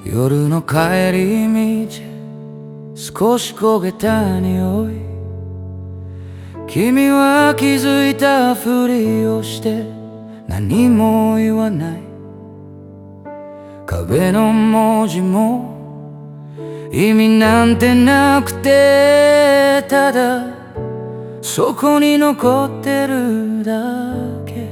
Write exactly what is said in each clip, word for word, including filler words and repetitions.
夜の帰り道、少し焦げた匂い。君は気づいたふりをして何も言わない。壁の文字も意味なんてなくて、ただそこに残ってるだけ。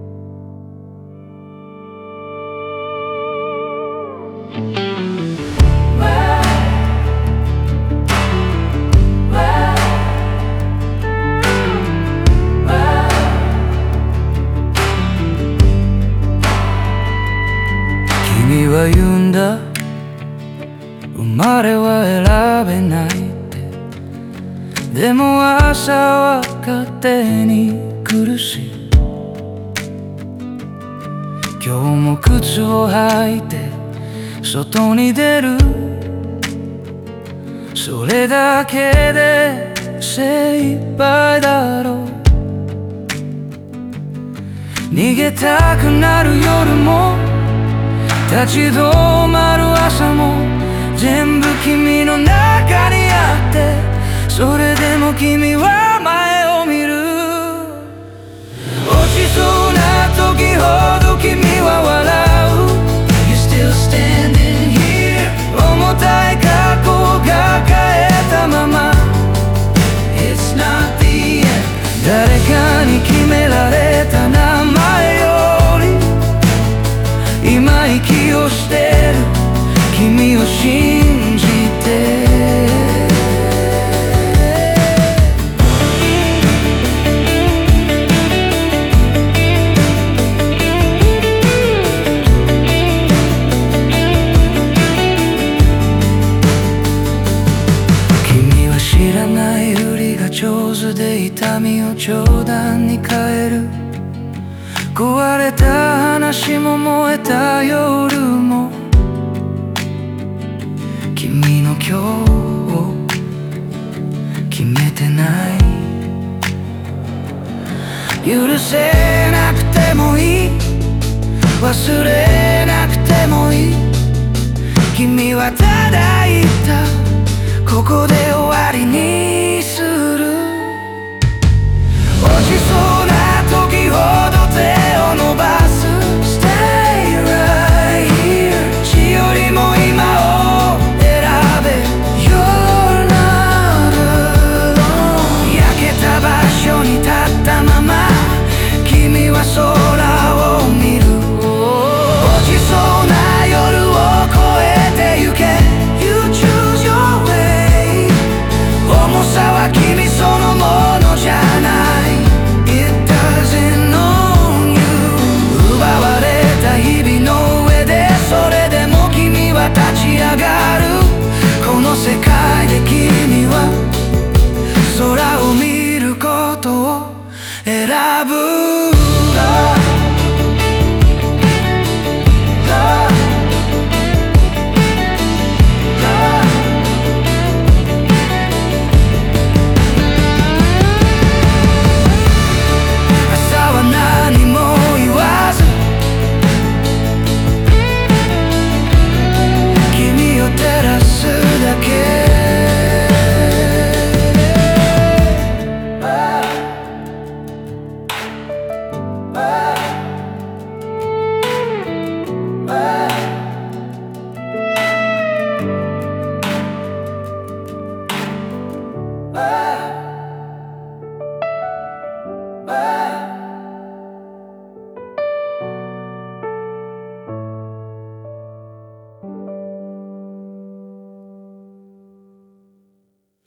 君は言うんだ、生まれは選べないって。でも朝は勝手に苦しい。今日も靴を履いて外に出る。それだけで精一杯だろう。逃げたくなる夜も立ち止まる朝も全部君の中にあって、それでも君は前を見る。落ちそうな時ほど君は笑う。 You're still standing here。 重たい過去を抱えたまま It's not the end。 誰かに決められた名前より今息をしてる君を信じて。君は知らないふりが上手で痛みを冗談に変える。壊れた話も燃えた夜も君の今日を決めてない。許せなくてもいい、忘れなくてもいい。君はただ言った、ここで終わりにする。落ちそうな時ほど手を伸ばす。 Stay right here。 死よりも今を選べ。 You're not alone。 焼けた場所に立ったまま君は空を見る。落ちそうな夜を越えてゆけ。 You choose your way。 重さは君そのものじゃない。立ち上がるこの世界で君は空を見ることを選ぶ。朝は何も言わず照らすだけ。ああ